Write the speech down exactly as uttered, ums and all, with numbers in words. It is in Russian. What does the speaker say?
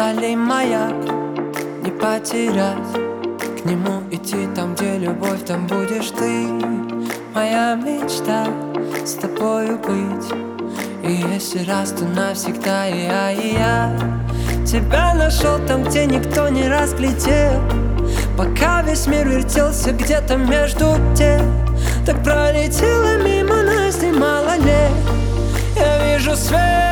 вдали маяк не потерять, к нему идти, там, где любовь, там будешь ты. Моя мечта с тобою быть, и если раз, то навсегда. И я, и я тебя нашел там, где никто не разглядел, пока весь мир вертелся где-то между тем. Так пролетела мимо нас немало лет. Я вижу свет